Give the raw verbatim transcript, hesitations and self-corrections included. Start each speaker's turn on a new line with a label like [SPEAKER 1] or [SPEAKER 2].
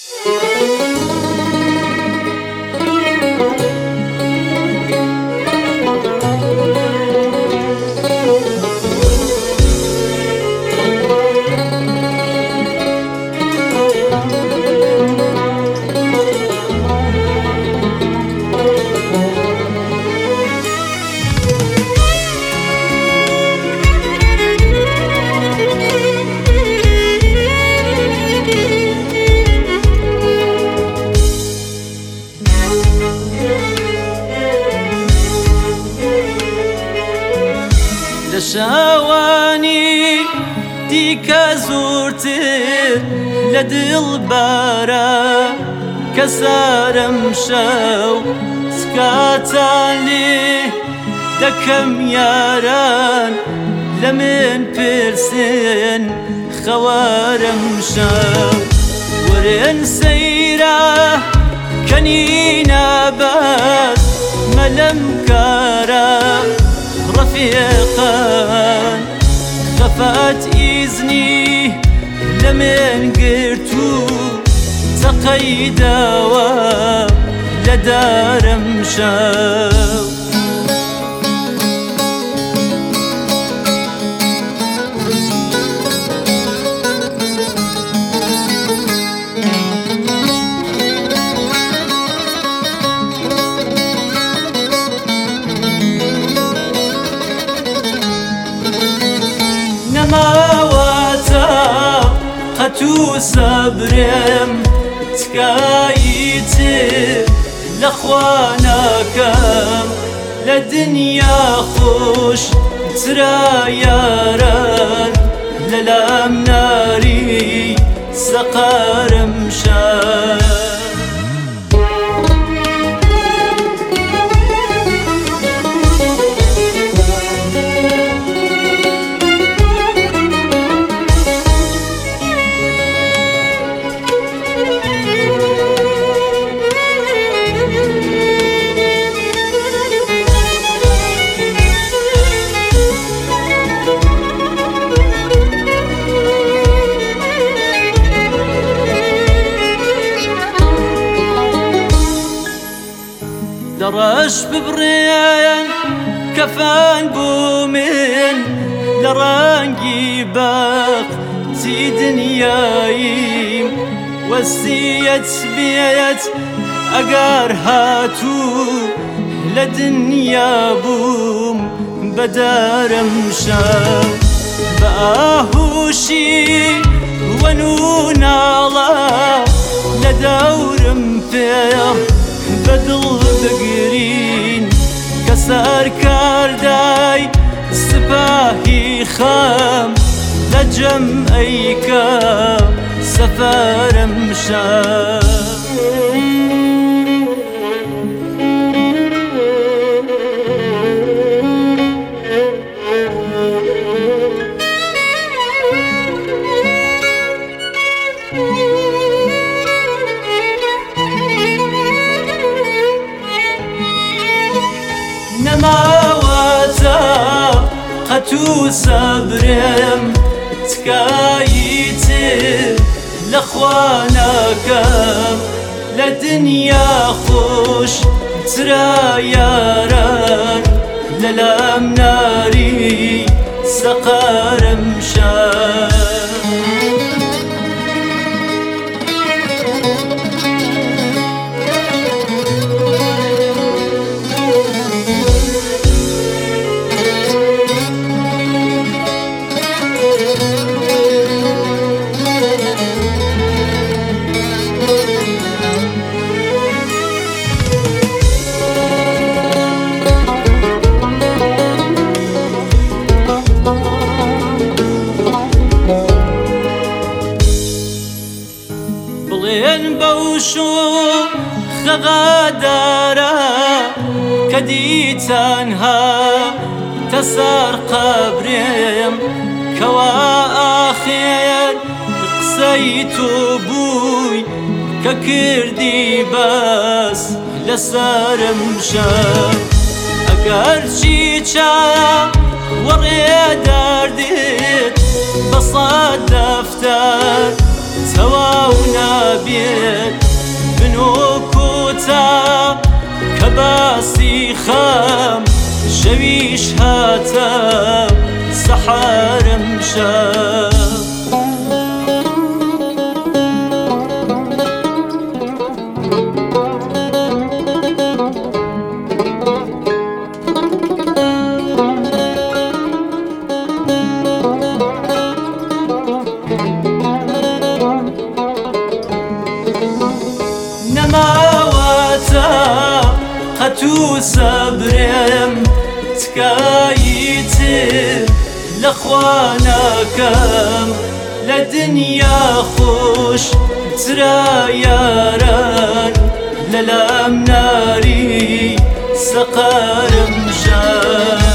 [SPEAKER 1] شاوانی دیکە زۆرتر لە دڵبارە کەسارم شەو سکاتان لێ دەکەم یاران لە من پرسن خەوارم شەو ورن سەیرە کەنینە بەس مەلەم کارە رفيقان خفات إذني لمن قرتو تقيدوا لدار مشاو تو صبرم تكايتر لخوانكم لدنيا خوش ترى ياران للام ناري سقار مشان درش ببرين كفان بومن لرانجي باق تي دنيايم وسيت بيت أقار هاتو لدنيا بوم بدار مشام بآهوشي ونون الله لدور مفير بدل بقرين كسر كارداي سباهي خام لجم أيكا سفر مشام قتو صبرم تكايتر لخوانكم لدنيا خوش ترى ياران للام ناري سقار مشان بوشو خغادارا كدي تنها تسار قبرم كوا آخر قسيت بوي ككردي بس لسار مشان أقر شيشا وريدار ديت بصاد دفتر سواونا بيه ئیش هاتە سەحارم شە نەماواتە قەت و سەبرێم تکایی تر لەخوا ناکەم لە دنیا خۆش ترا یاران لەلام ناری سەقارم ژە